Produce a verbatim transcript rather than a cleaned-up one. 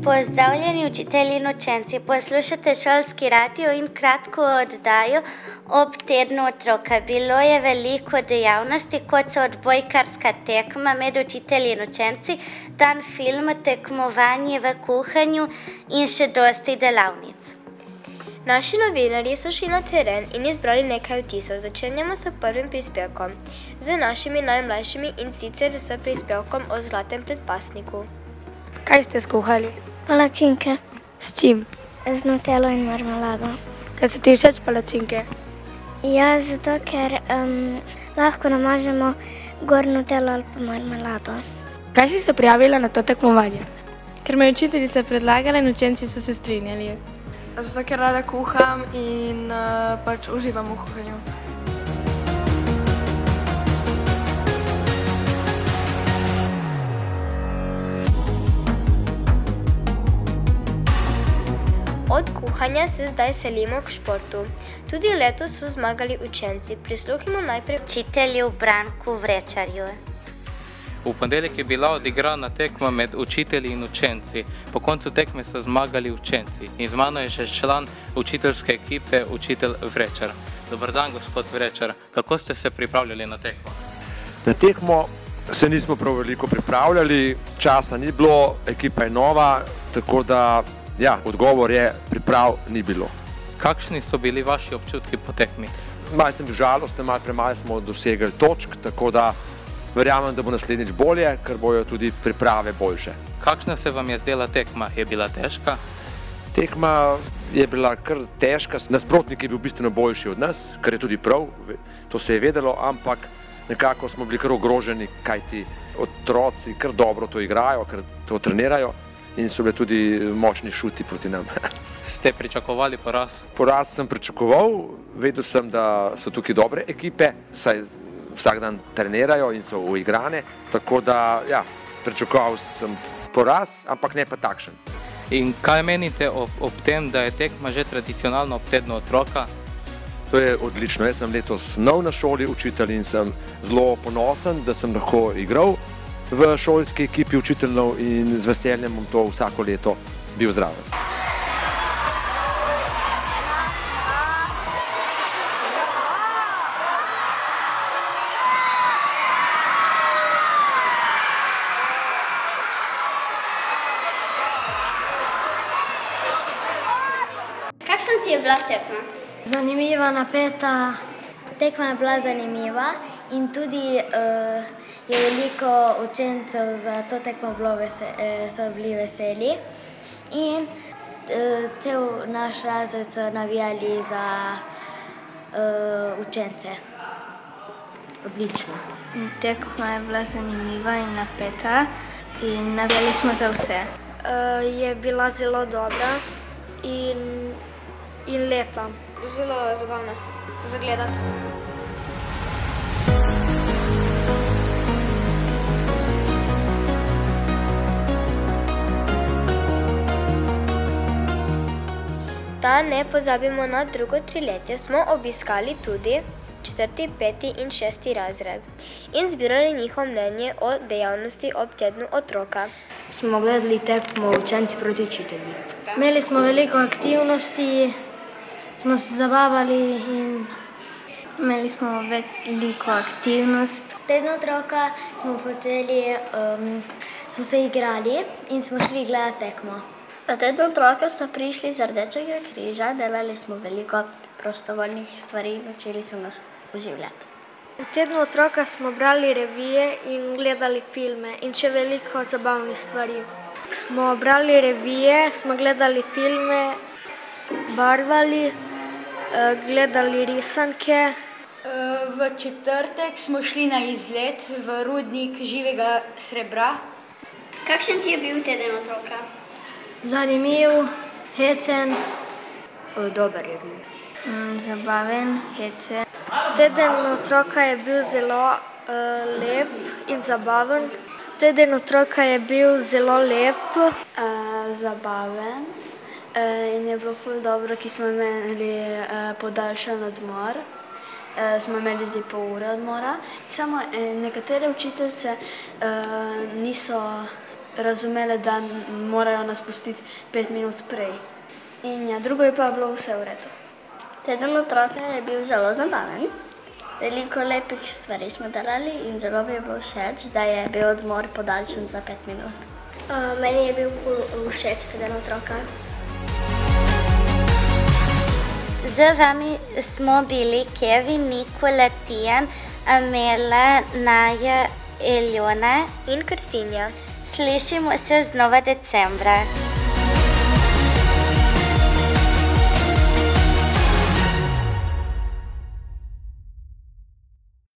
Pozdravljeni učitelji in učenci, poslušate šolski radio in kratko oddajo ob tednu otroka. Bilo je veliko dejavnosti, kot so odbojkarska tekma med učitelji in učenci, dan film, tekmovanje v kuhanju in še dosti delavnic. Naši novinarji so šli na teren in izbrali nekaj vtisov. Začenjamo s prvim prispevkom z našimi najmlajšimi in sicer s prispevkom o zlatem predpasniku. Kaj ste skuhali? Palačinke. S čim? Z nutelo in marmelado. Kaj so ti všeč palačinke? Ja, zato ker um, lahko namažemo gor nutelo ali pa marmelado. Kaj si se prijavila na to tekmovanje? Ker me je učiteljica predlagala in učenci so se strinjali. Zato, ker rada kuham in uh, pač uživam v kuhanju. Od kuhanja se zdaj selimo k športu. Tudi letos so zmagali učenci. Prisluhnimo najprej učitelju Branku Vrečarju. V ponedeljek je bila odigrana tekma med učitelji in učenci. Po koncu tekme so zmagali učenci. In z mano je še član učiteljske ekipe, učitelj Vrečar. Dobar dan, gospod Vrečar. Kako ste se pripravljali na tekmo? Na tekmo se nismo prav veliko pripravljali, časa ni bilo, ekipa je nova, tako da ja, odgovor je, priprav ni bilo. Kakšni so bili vaši občutki po tekmi? Malo sem bil žalosten, malo premalo smo dosegli točk, tako da verjamem, da bo naslednjič bolje, ker bojo tudi priprave boljše. Kakšna se vam je zdela tekma? Je bila težka? Tekma je bila kar težka, nasprotnik je bil bistveno boljši od nas, kar je tudi prav, to se je vedelo, ampak nekako smo bili kar ogroženi, kajti otroci kar dobro to igrajo, kar to trenirajo in so bili tudi močni šuti proti nam. Ste pričakovali poraz? Poraz sem pričakoval, vedel sem, da so tukaj dobre ekipe, saj vsak dan trenirajo in so uigrane, tako da ja, pričakoval sem poraz, ampak ne pa takšen. In kaj menite ob, ob tem, da je tekma že tradicionalno ob tednu otroka? To je odlično, jaz sem letos nov na šoli učitelj in sem zelo ponosen, da sem lahko igral v šolski ekipi učiteljev in z veseljem bom to vsako leto bil zraven. Kakšna ti je bila tekma? Zanimiva, napeta. Tekma je bila zanimiva in tudi uh, je veliko učencev za to tekmo bilo vese, uh, so bili veseli. In uh, cel naš razred so navijali za uh, učence. Odlično. Tekma je bila zanimiva in napeta in navijali smo za vse. Uh, je bila zelo dobra in, in lepa. Zelo zabavna za gledati. Da ne pozabimo na drugo triletje, smo obiskali tudi četrti, peti in šesti razred in zbirali njihovo mnenje o dejavnosti ob tednu otroka. Smo gledali tekmo učenci proti učitelji. Imeli smo veliko aktivnosti, smo se zabavali in imeli smo veliko aktivnost. Tedno otroka smo počeli, um, smo se igrali in smo šli gledati tekmo. Na tedno otroka so prišli z Rdečega križa, delali smo veliko prostovoljnih stvari in učili so nas oživljati. V tednu otroka smo brali revije in gledali filme in še veliko zabavnih stvari. Smo brali revije, smo gledali filme, barvali, gledali risanke. V četrtek smo šli na izlet v rudnik živega srebra. Kakšen ti je bil teden otroka? Zanimiv, hecen. Dober je bil. Zabaven, hecen. Teden otroka je bil zelo uh, lep in zabaven. Teden otroka je bil zelo lep. Uh, zabaven uh, in je bilo ful dobro, ki smo imeli uh, podaljšan odmor. Uh, smo imeli zdaj pol ure odmora. Samo eh, nekatere učiteljice uh, niso razumele, da morajo nas pustiti pet minut prej. In ja, drugo je pa bilo vse v redu. Teden otroka je bil zelo zabaven. Veliko lepih stvari smo delali in zelo mi je bilo všeč, da je bil odmor podaljšan za pet minut. Uh, meni je bil všeč teden otroka. Z vami smo bili Kevin, Nikola, Tijan, Amela, Naja, Eljona in Kristinja. Slišimo se znova decembra.